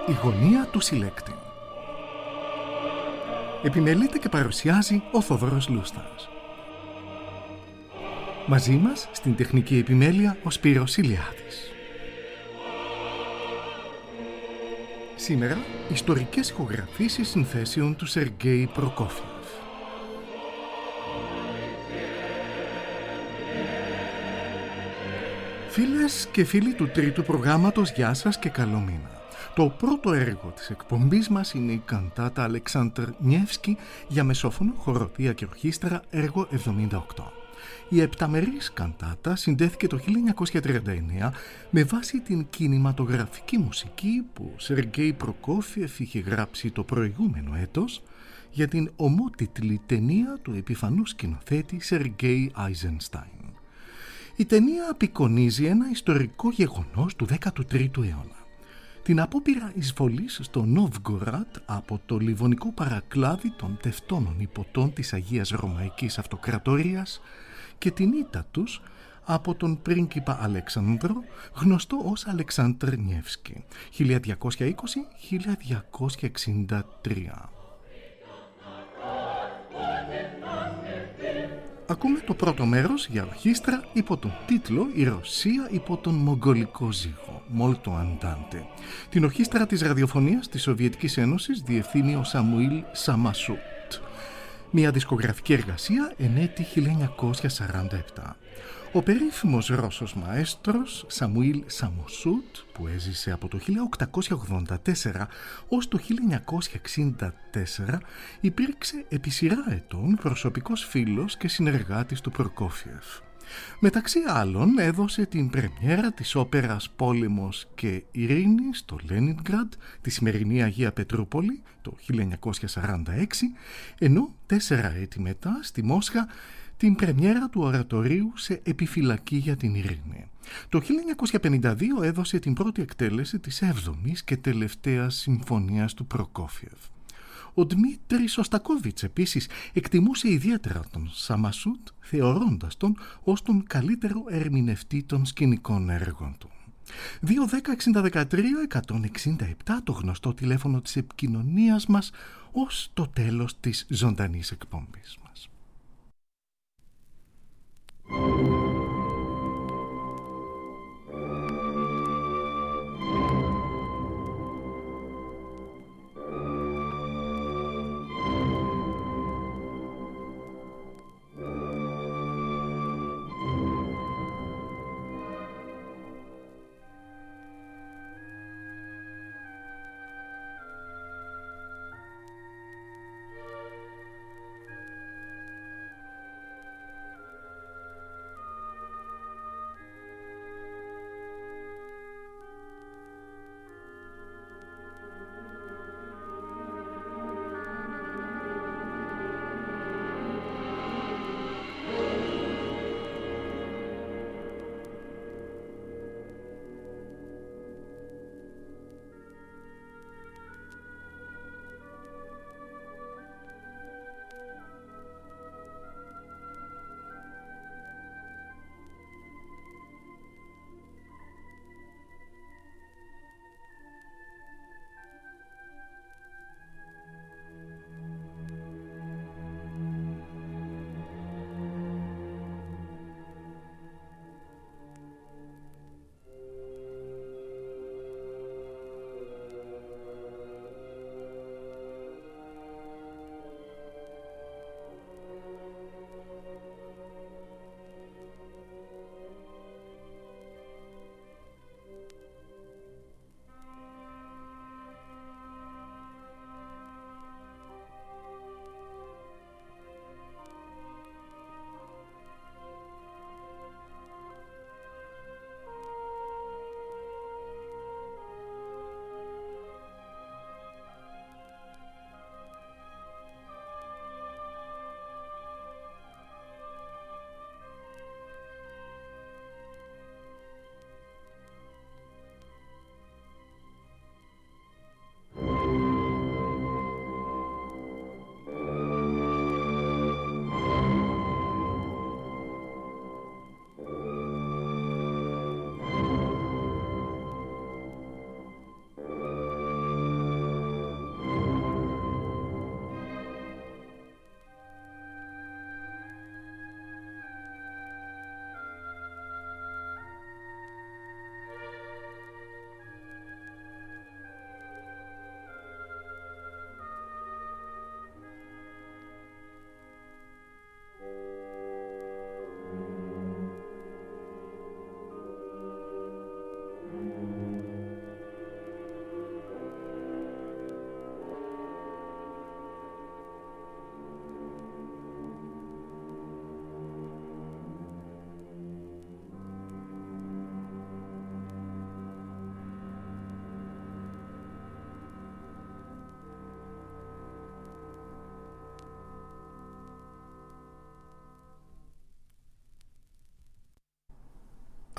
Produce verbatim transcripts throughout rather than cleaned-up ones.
Η γωνία του συλλέκτη. Επιμελείται και παρουσιάζει ο Θόδωρος Λούστας. Μαζί μας στην τεχνική επιμέλεια ο Σπύρος Ηλιάδης. Σήμερα ιστορικές ηχογραφήσεις συνθέσεων του Σεργέη Προκόφιεφ. Φίλες και φίλοι του τρίτου προγράμματος, γεια σας και καλό μήνα. Το πρώτο έργο της εκπομπής μας είναι η καντάτα Αλεξάνδρ Νιεύσκι για μεσόφωνο, χοροδία και ορχήστρα, έργο εβδομήντα οκτώ. Η επταμερής καντάτα συντέθηκε το χίλια εννιακόσια τριάντα εννέα με βάση την κινηματογραφική μουσική που ο Σεργέη Προκόφιεφ είχε γράψει το προηγούμενο έτος για την ομότιτλη ταινία του επιφανού σκηνοθέτη Σεργέη Άιζενστάιν. Η ταινία απεικονίζει ένα ιστορικό γεγονός του δέκατου τρίτου αιώνα. Την απόπειρα εισβολής στο Νόβγκοραντ από το λιβωνικό παρακλάδι των τευτώνων υποτών της Αγίας Ρωμαϊκής Αυτοκρατορίας και την ήττα τους από τον πρίγκιπα Αλέξανδρο, γνωστό ως Αλεξάνδρ Νιεύσκι, χίλια διακόσια είκοσι με χίλια διακόσια εξήντα τρία. Ακούμε το πρώτο μέρος για ορχήστρα υπό τον τίτλο «Η Ρωσία υπό τον Μογγολικό ζύγο» Molto Andante. Την ορχήστρα της ραδιοφωνίας της Σοβιετικής Ένωσης διευθύνει ο Σαμουήλ Σαμασούτ. Μια δισκογραφική εργασία εν έτη χίλια εννιακόσια σαράντα επτά. Ο περίφημος Ρώσος μαέστρος Σαμουήλ Σαμασούτ, που έζησε από το χίλια οκτακόσια ογδόντα τέσσερα ως το χίλια εννιακόσια εξήντα τέσσερα, υπήρξε επί σειρά ετών προσωπικός φίλος και συνεργάτης του Προκόφιεφ. Μεταξύ άλλων έδωσε την πρεμιέρα της όπερας «Πόλεμος και Ειρήνη» στο Λένινγκραντ, τη σημερινή Αγία Πετρούπολη, το χίλια εννιακόσια σαράντα έξι, ενώ τέσσερα έτη μετά στη Μόσχα την πρεμιέρα του ορατορίου σε επιφυλακή για την ειρήνη. Το χίλια εννιακόσια πενήντα δύο έδωσε την πρώτη εκτέλεση της έβδομης και τελευταίας συμφωνίας του Προκόφιεφ. Ο Ντμίτρη Σωστακόβιτς επίσης εκτιμούσε ιδιαίτερα τον Σαμασούτ, θεωρώντας τον ως τον καλύτερο ερμηνευτή των σκηνικών έργων του. δύο δέκα εξήντα δεκατρία εκατόν εξήντα επτά το γνωστό τηλέφωνο της επικοινωνίας μας ως το τέλος της ζωντανής εκπομπής μας.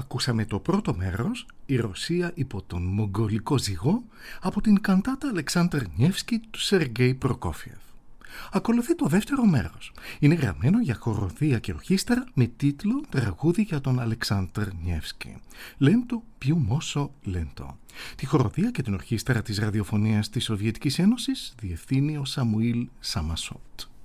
Ακούσαμε το πρώτο μέρος, η Ρωσία υπό τον Μογγολικό ζυγό, από την καντάτα Αλεξάνδρ Νιεύσκι του Σεργέη Προκόφιεφ. Ακολουθεί το δεύτερο μέρος. Είναι γραμμένο για χοροδία και ορχήστρα με τίτλο «Τραγούδι για τον Αλεξάνδρ Νιεύσκι». Λέντο πιου μόσο λέντο. Τη χοροδία και την ορχήστρα της ραδιοφωνίας της Σοβιετικής Ένωσης διευθύνει ο Σαμουήλ Σαμασότ.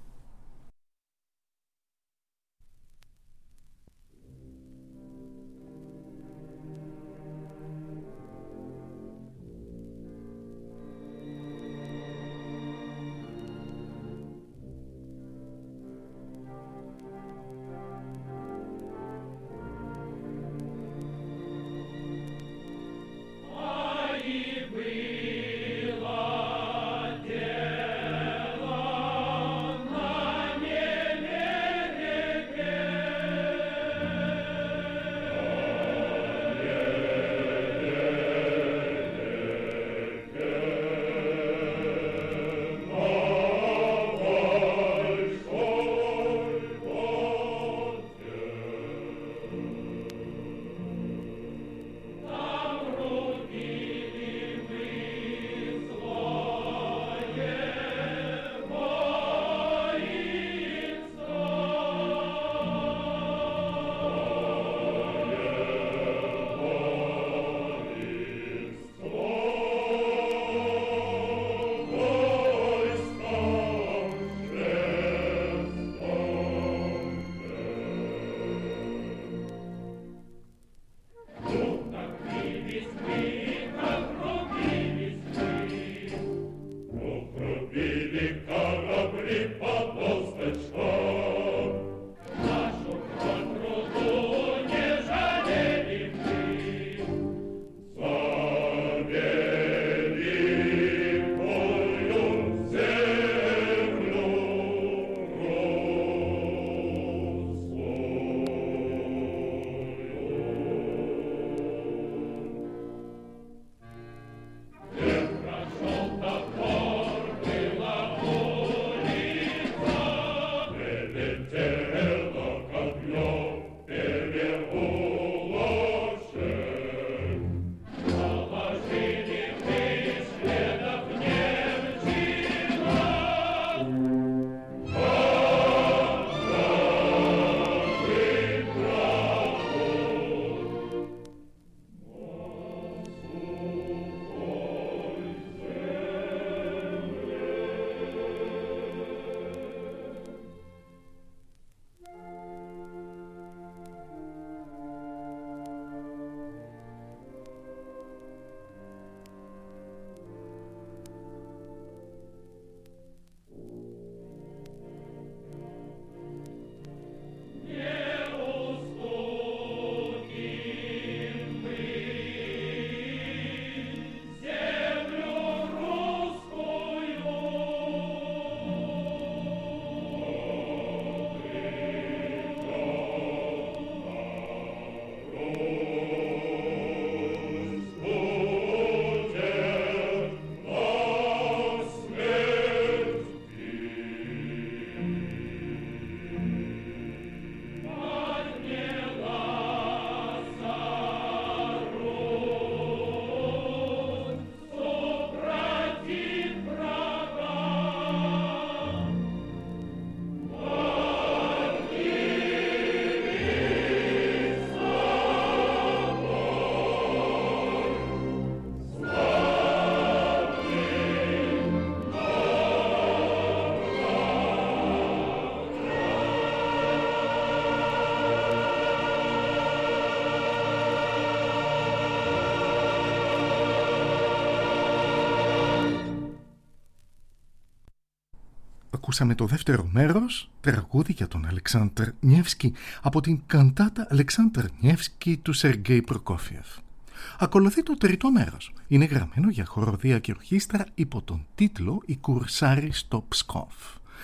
Ακούσαμε το δεύτερο μέρος, τραγούδι για τον Αλεξάνδρ Νιεύσκι, από την καντάτα Αλεξάνδρ Νιεύσκι του Σεργέη Προκόφιεφ. Ακολουθεί το τρίτο μέρος. Είναι γραμμένο για χοροδία και ορχήστρα υπό τον τίτλο «Η Κουρσάρι στο Ψκόφ».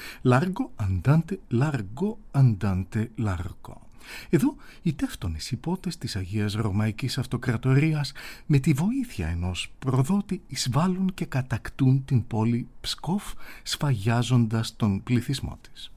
Largo andante, largo andante, largo. Εδώ οι τεύτονες υπότες της Αγίας Ρωμαϊκής Αυτοκρατορίας με τη βοήθεια ενός προδότη εισβάλλουν και κατακτούν την πόλη Ψκόφ, σφαγιάζοντας τον πληθυσμό της.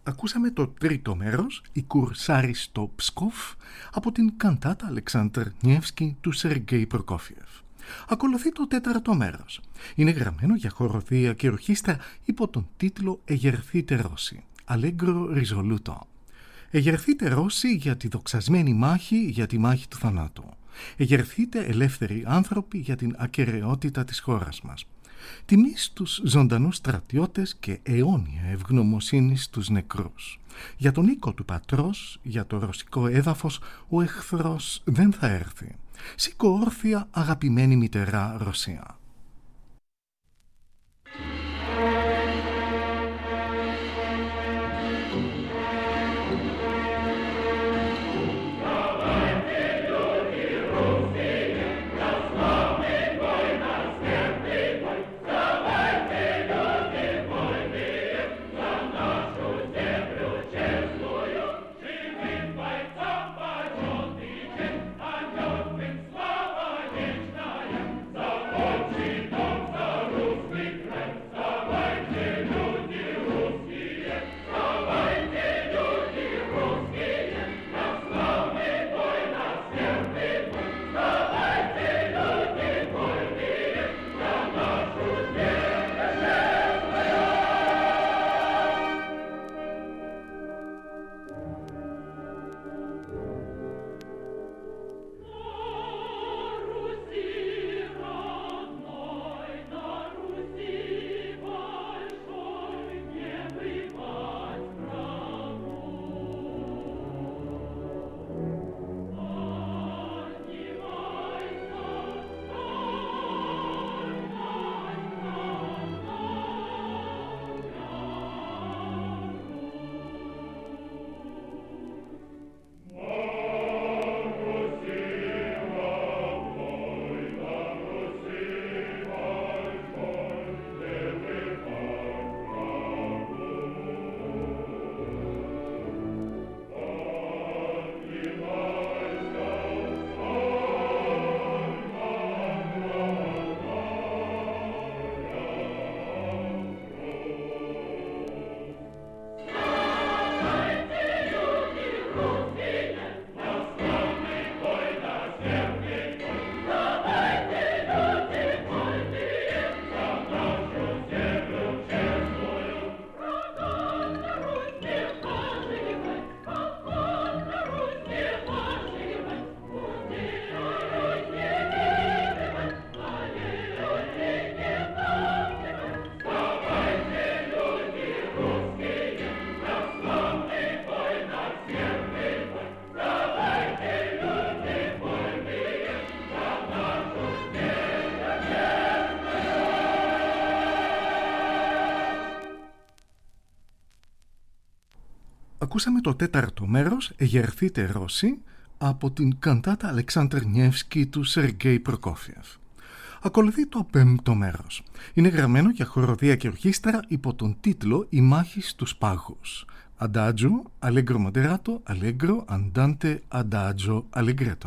Ακούσαμε το τρίτο μέρος, η Κουρσάρι στο Ψκόφ, από την καντάτα Αλεξάνδρ Νιεύσκι του Σεργέη Προκόφιεφ. Ακολουθεί το τέταρτο μέρος. Είναι γραμμένο για χοροδία και ορχήστρα υπό τον τίτλο «Εγερθείτε Ρώση», Allegro risoluto. Εγερθείτε Ρώση για τη δοξασμένη μάχη, για τη μάχη του θανάτου. Εγερθείτε ελεύθεροι άνθρωποι για την ακεραιότητα της χώρας μας. Τιμή στους ζωντανούς στρατιώτες και αιώνια ευγνωμοσύνη στους νεκρούς. Για τον οίκο του πατρός, για το ρωσικό έδαφος, ο εχθρός δεν θα έρθει. Σήκω όρθια, αγαπημένη μητερά Ρωσία. Ακούσαμε το τέταρτο μέρος, «Εγερθείτε Ρώση», από την καντάτα Αλεξάνδρ Νιεύσκι του Σεργέη Προκόφιεφ. Ακολουθεί το πέμπτο μέρος. Είναι γραμμένο για χοροδία και ορχήστρα υπό τον τίτλο «Η μάχη στους πάγους». Adagio, Allegro moderato, Allegro, Andante, Adagio, Allegretto.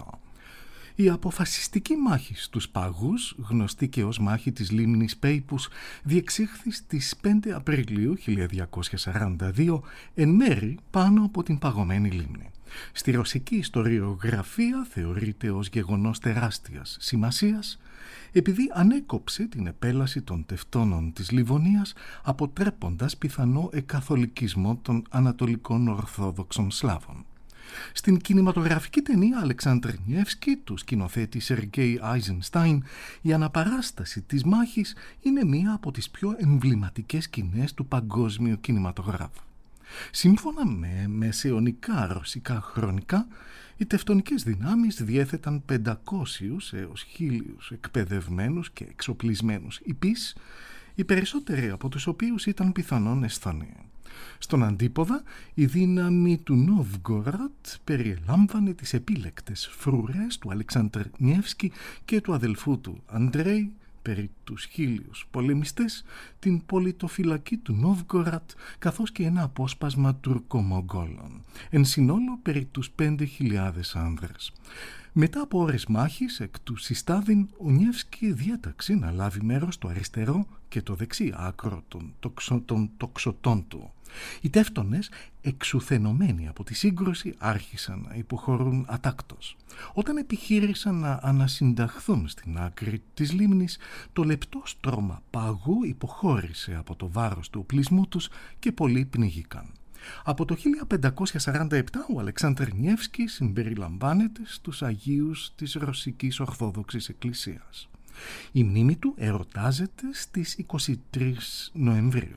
Η αποφασιστική μάχη στους πάγους, γνωστή και ως μάχη της λίμνης Πέιπους, διεξήχθη στις πέντε Απριλίου χίλια διακόσια σαράντα δύο εν μέρη πάνω από την παγωμένη λίμνη. Στη ρωσική ιστοριογραφία θεωρείται ως γεγονός τεράστιας σημασίας, επειδή ανέκοψε την επέλαση των τευτώνων της Λιβωνίας, αποτρέποντας πιθανό εκαθολικισμό των ανατολικών Ορθόδοξων Σλάβων. Στην κινηματογραφική ταινία Αλεξάνδρ Νιεύσκι του σκηνοθέτη Σεργέη Άιζενστάιν, η αναπαράσταση της μάχης είναι μία από τις πιο εμβληματικές σκηνές του παγκόσμιου κινηματογράφου. Σύμφωνα με μεσαιωνικά ρωσικά χρονικά, οι τευτονικές δυνάμεις διέθεταν πεντακόσιους έως χίλιους εκπαιδευμένους και εξοπλισμένους ιππείς, οι περισσότεροι από τους οποίους ήταν πιθανόν Εσθονοί. Στον αντίποδα, η δύναμη του Νόβγκοραντ περιελάμβανε τις επίλεκτες φρουρές του Αλεξάνδρ Νιεύσκι και του αδελφού του Αντρέη, περί τους χίλιους πολεμιστές, την πολιτοφυλακή του Νόβγκοραντ, καθώς και ένα απόσπασμα Τουρκομογγόλων. Εν συνόλο περί τους πέντε χιλιάδες άνδρες. Μετά από ώρες μάχης εκ του Συστάδιν, ο Νιεύσκι διέταξε να λάβει μέρος στο αριστερό και το δεξί άκρο των, τοξο, των τοξωτών του. Οι τεύτονες, εξουθενωμένοι από τη σύγκρουση, άρχισαν να υποχωρούν ατάκτως. Όταν επιχείρησαν να ανασυνταχθούν στην άκρη της λίμνης, το λεπτό στρώμα παγού υποχώρησε από το βάρος του οπλισμού τους και πολλοί πνίγηκαν. Από το χίλια πεντακόσια σαράντα επτά ο Αλεξάνδρ Νιεύσκι συμπεριλαμβάνεται στους Αγίους της Ρωσικής Ορθόδοξης Εκκλησίας. Η μνήμη του εορτάζεται στις είκοσι τρεις Νοεμβρίου.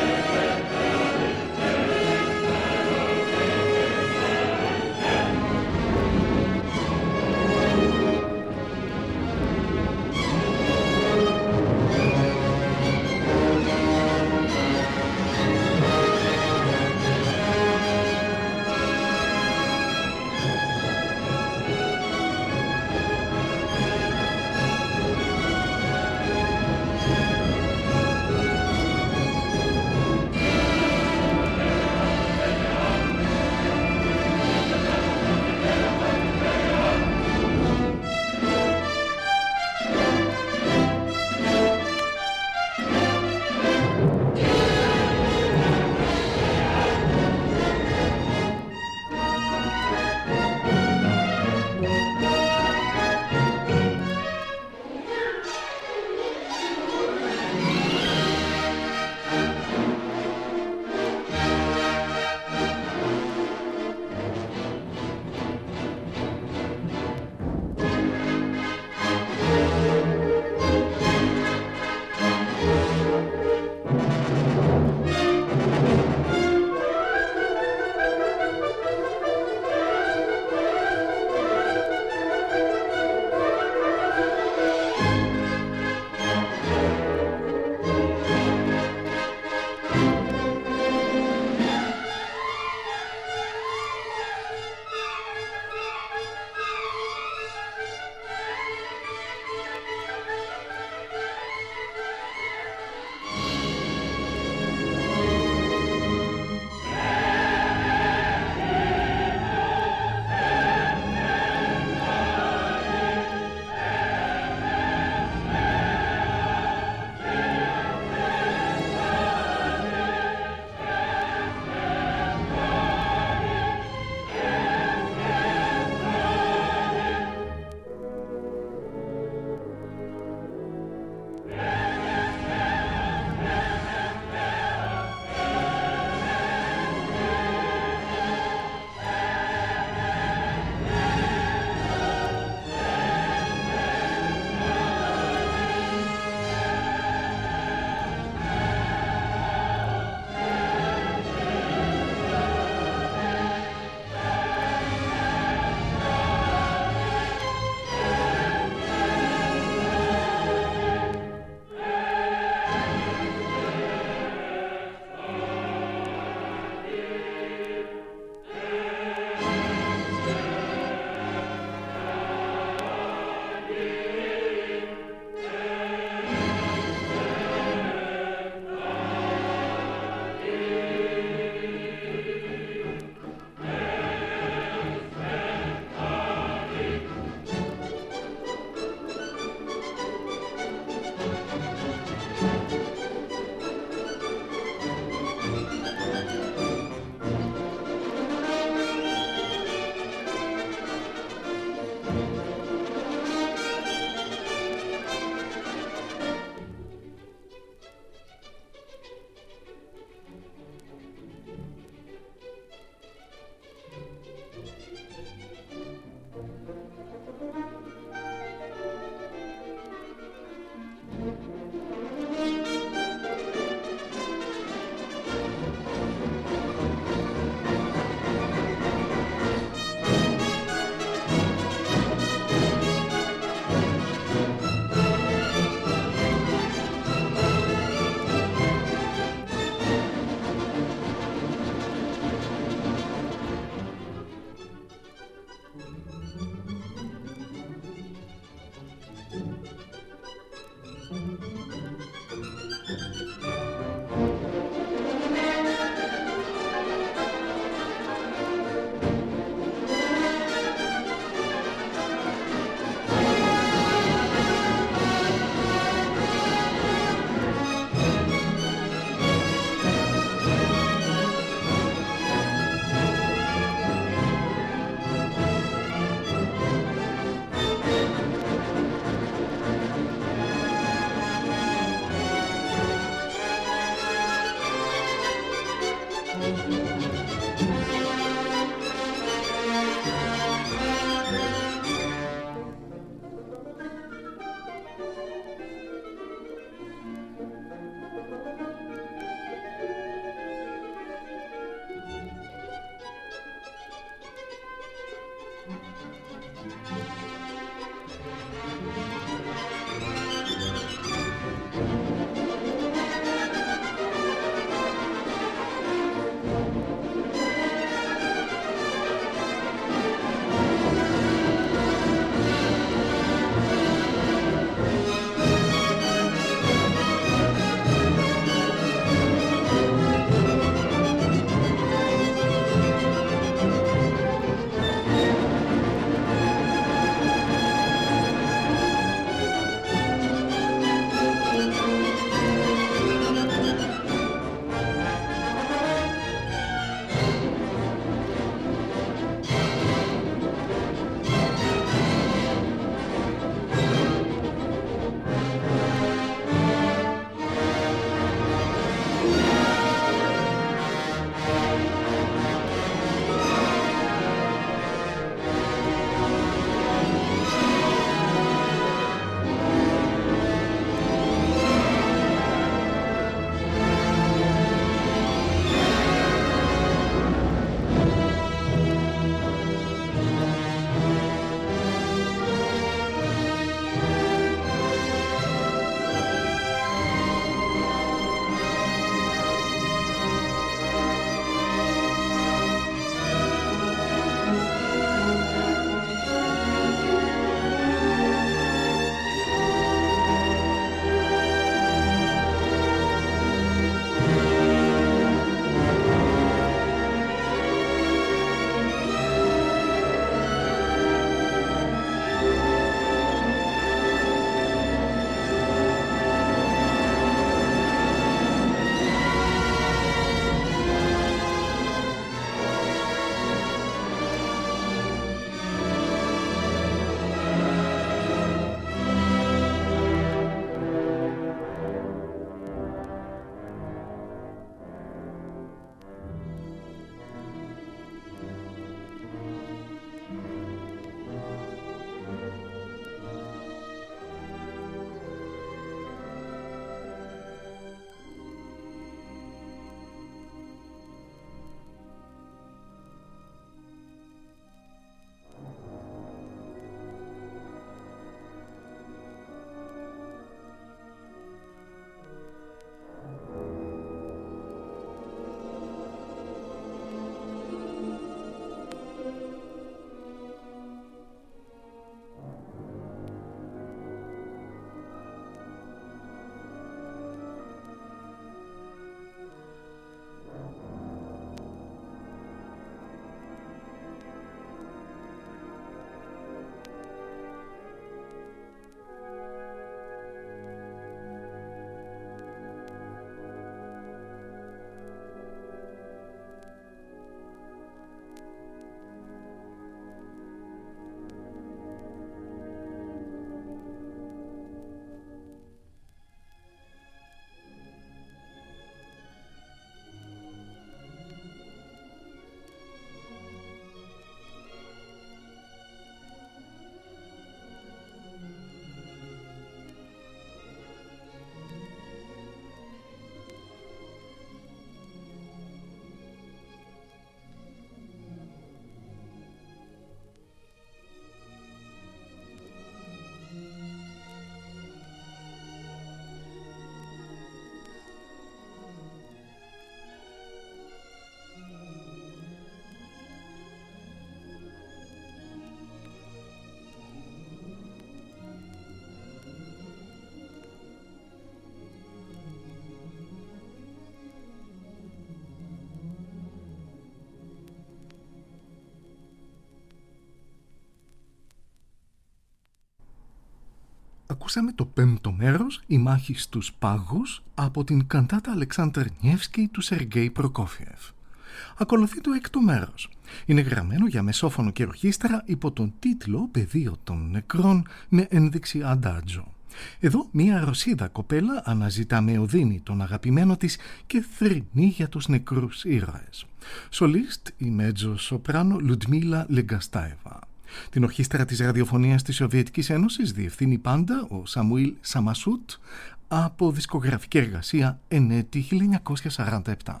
ακούσαμε το πέμπτο μέρος, η μάχη στους πάγους, από την καντάτα Αλεξάνδρ Νιεύσκη του Σεργέη Προκόφιεφ. Ακολουθεί το έκτο μέρος. Είναι γραμμένο για μεσόφωνο και ορχήστρα υπό τον τίτλο «Πεδίο των νεκρών» με ένδειξη αντάτζο. Εδώ μία Ρωσίδα κοπέλα αναζητά με οδύνη τον αγαπημένο της και θρηνεί για τους νεκρούς ήρωες. Σολίστ η μέτζο σοπράνο Λουντμίλα Λεγκαστάεβα. Την ορχήστρα της ραδιοφωνίας της Σοβιετικής Ένωσης διευθύνει πάντα ο Σαμουήλ Σαμασούτ από δισκογραφική εργασία εν έτη χίλια εννιακόσια σαράντα επτά.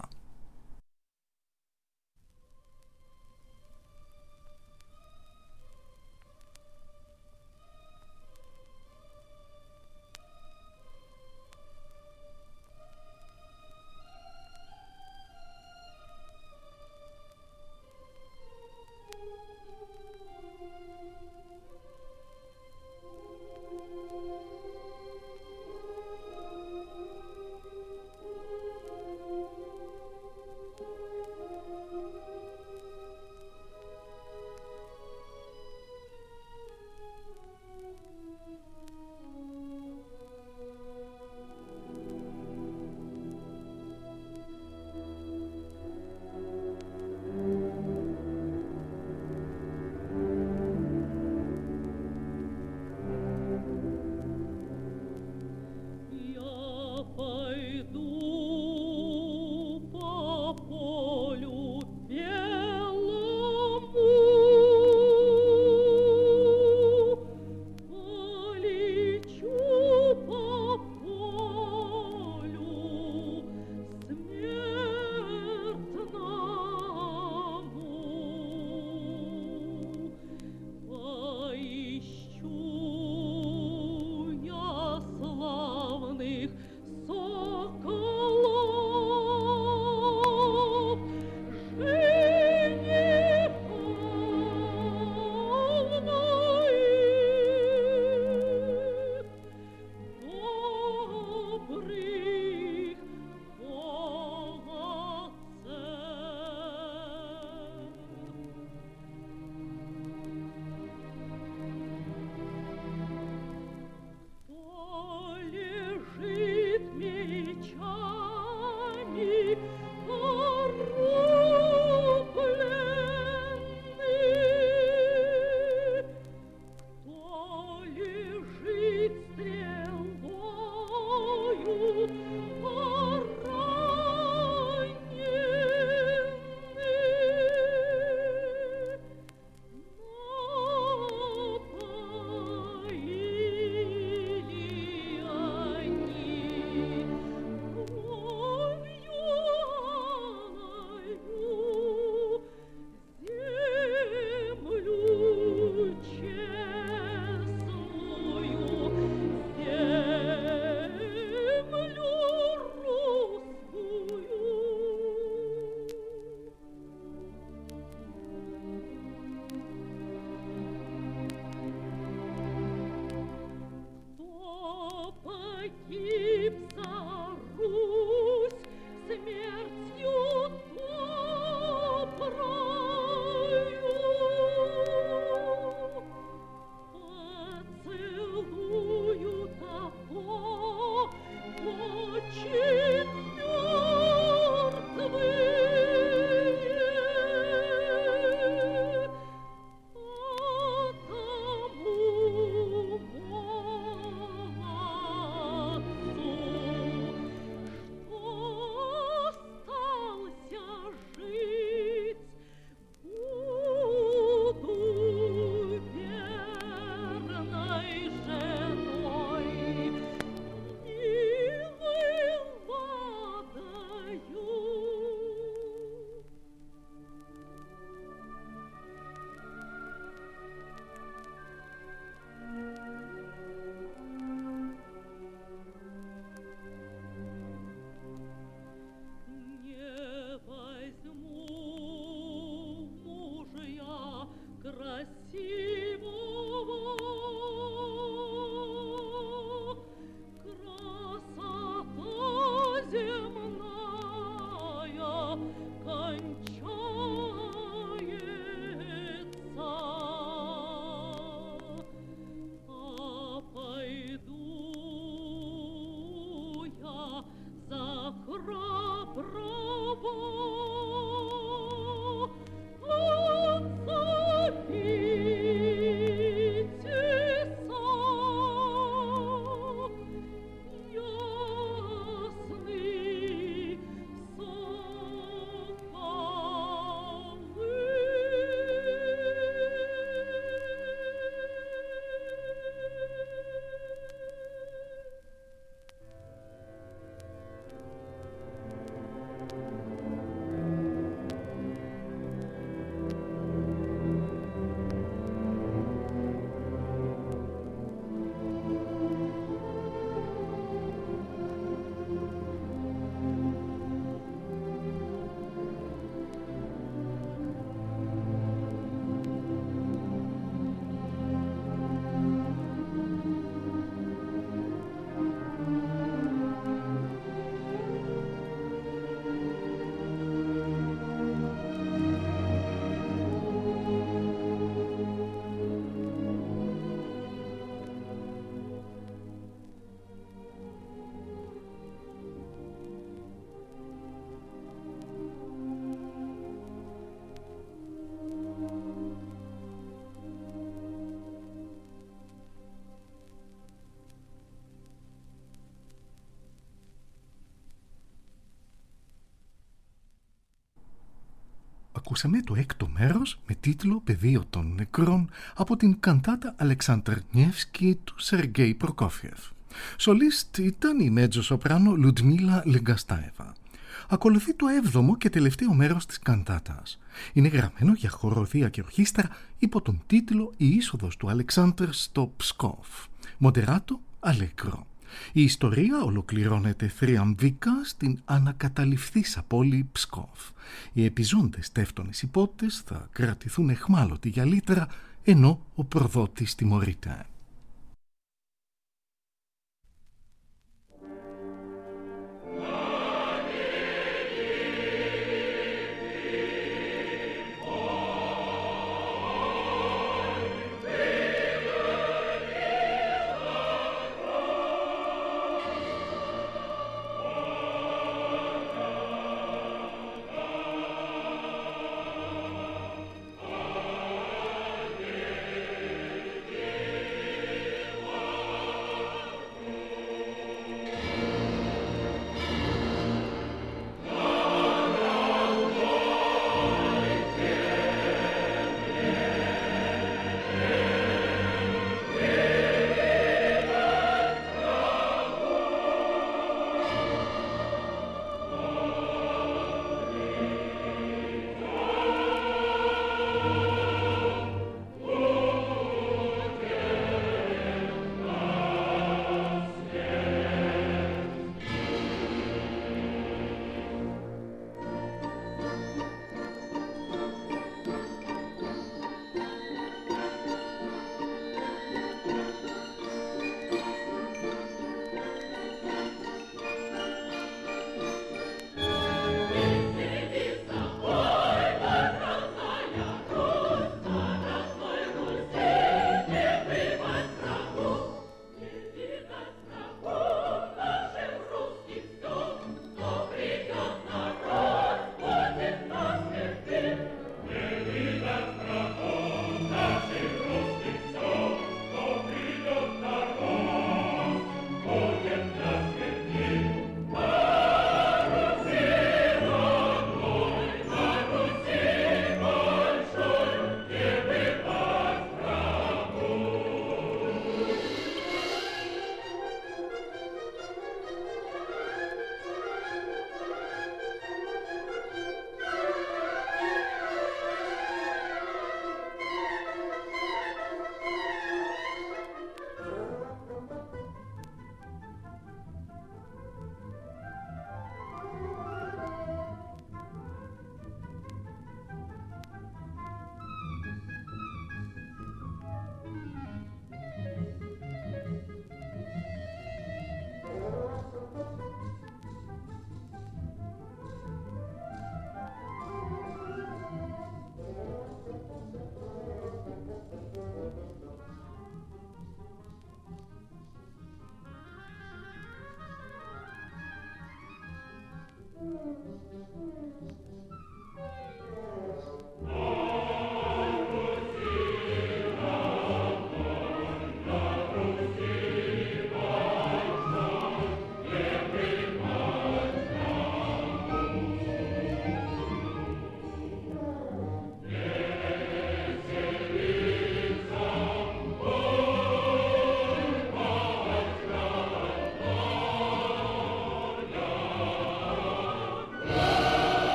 Ακούσαμε το έκτο μέρος με τίτλο «Πεδίο των νεκρών» από την καντάτα Αλεξάνδρ Νιεύσκι του Σεργέη Προκόφιεφ. Σολίστ ήταν η μέτζο σοπράνο Λουντμίλα Λεγκαστάεβα. Ακολουθεί το έβδομο και τελευταίο μέρος της καντάτας. Είναι γραμμένο για χοροδία και ορχήστρα υπό τον τίτλο «Η είσοδος του Αλεξάνδρ στο Ψκόφ». Μοντεράτο αλέγκρο. Η ιστορία ολοκληρώνεται θριαμβικά στην ανακαταληφθήσα πόλη Ψκόφ. Οι επιζώντες τεύτονες υπότες θα κρατηθούν εχμάλωτοι για λίτρα, ενώ ο προδότης τιμωρείται.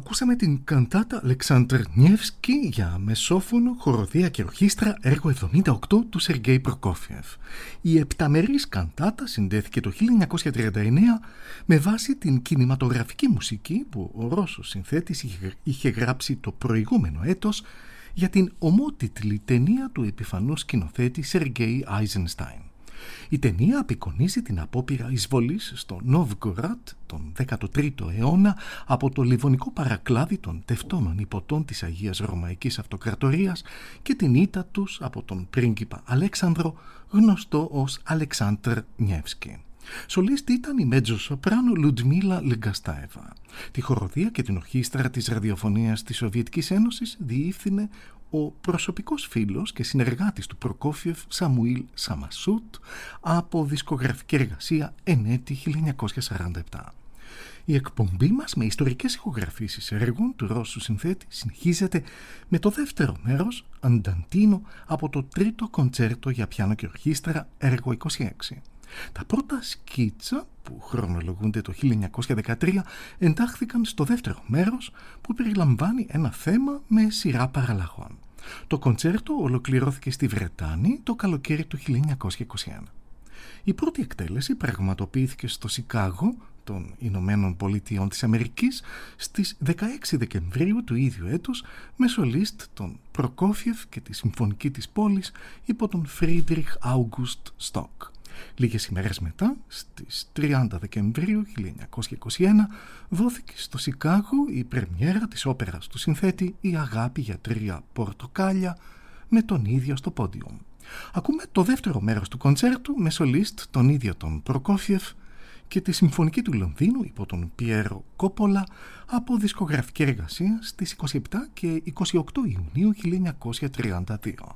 Ακούσαμε την καντάτα Αλεξάνδρ Νιεύσκι για μεσόφωνο, χοροδία και ορχήστρα, έργο εβδομήντα οκτώ του Σεργέη Προκόφιεφ. Η επταμερής καντάτα συνδέθηκε το χίλια εννιακόσια τριάντα εννέα με βάση την κινηματογραφική μουσική που ο Ρώσος συνθέτης είχε γράψει το προηγούμενο έτος για την ομότιτλη ταινία του επιφανούς σκηνοθέτη Σεργέη Άιζενστάιν. Η ταινία απεικονίζει την απόπειρα εισβολής στο Νόβγκοραντ τον δέκατο τρίτο αιώνα από το λιβωνικό παρακλάδι των τευτόνων υποτών της Αγίας Ρωμαϊκής Αυτοκρατορίας και την ήττα τους από τον πρίγκιπα Αλέξανδρο, γνωστό ως Αλεξάνδρ Νιεύσκι. Σολίστη ήταν η μέτζο σοπράνο Λουντμίλα Λεγκαστάεβα. Τη χοροδία και την ορχήστρα της ραδιοφωνίας της Σοβιετικής Ένωσης διεύθυνε ο προσωπικός φίλος και συνεργάτης του Προκόφιεφ Σαμουήλ Σαμασούτ από δισκογραφική εργασία εν έτη χίλια εννιακόσια σαράντα επτά. Η εκπομπή μας με ιστορικές ηχογραφήσεις έργων του Ρώσου συνθέτη συνεχίζεται με το δεύτερο μέρος, Ανταντίνο, από το τρίτο κοντσέρτο για πιάνο και ορχήστρα, έργο είκοσι έξι. Τα πρώτα σκίτσα που χρονολογούνται το χίλια εννιακόσια δεκατρία εντάχθηκαν στο δεύτερο μέρος που περιλαμβάνει ένα θέμα με σειρά παραλλαγών. Το κοντσέρτο ολοκληρώθηκε στη Βρετάνη το καλοκαίρι του χίλια εννιακόσια είκοσι ένα. Η πρώτη εκτέλεση πραγματοποιήθηκε στο Σικάγο των Ηνωμένων Πολιτειών της Αμερικής στις δεκαέξι Δεκεμβρίου του ίδιου έτους με σολίστ τον Προκόφιεφ και τη Συμφωνική της Πόλης υπό τον Φρίντριχ Άουγκουστ Στοκ. Λίγες ημέρες μετά, στις τριάντα Δεκεμβρίου χίλια εννιακόσια είκοσι ένα, δόθηκε στο Σικάγο η πρεμιέρα της όπερας του συνθέτη «Η αγάπη για τρία πορτοκάλια» με τον ίδιο στο πόντιουμ. Ακούμε το δεύτερο μέρος του κοντσέρτου με σολίστ τον ίδιο τον Προκόφιεφ και τη Συμφωνική του Λονδίνου υπό τον Πιέρο Κόπολα από δισκογραφική εργασία στις είκοσι επτά και είκοσι οκτώ Ιουνίου χίλια εννιακόσια τριάντα δύο.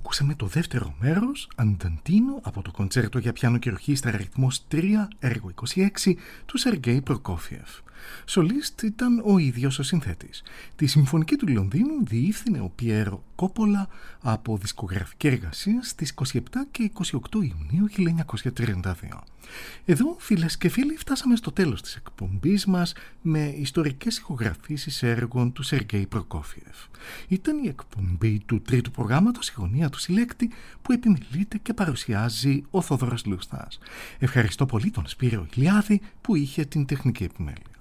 Ακούσαμε το δεύτερο μέρος, Ανταντίνο, από το κοντσέρτο για πιάνο και ορχήστρα αριθμός τρία, έργο είκοσι έξι, του Σεργέη Προκόφιεφ. Σολίστ ήταν ο ίδιος ο συνθέτης. Τη συμφωνική του Λονδίνου διεύθυνε ο Πιέρο Κόπολα από δισκογραφική εργασία στις είκοσι επτά και είκοσι οκτώ Ιουνίου χίλια εννιακόσια τριάντα δύο. Εδώ, φίλες και φίλοι, φτάσαμε στο τέλος της εκπομπής μας με ιστορικές ηχογραφήσεις έργων του Σεργέη Προκόφιεφ. Ήταν η εκπομπή του τρίτου προγράμματος «Η γωνία του συλλέκτη» που επιμελείται και παρουσιάζει ο Θόδωρος Λούστας. Ευχαριστώ πολύ τον Σπύρο Ηλιάδη που είχε την τεχνική επιμέλεια.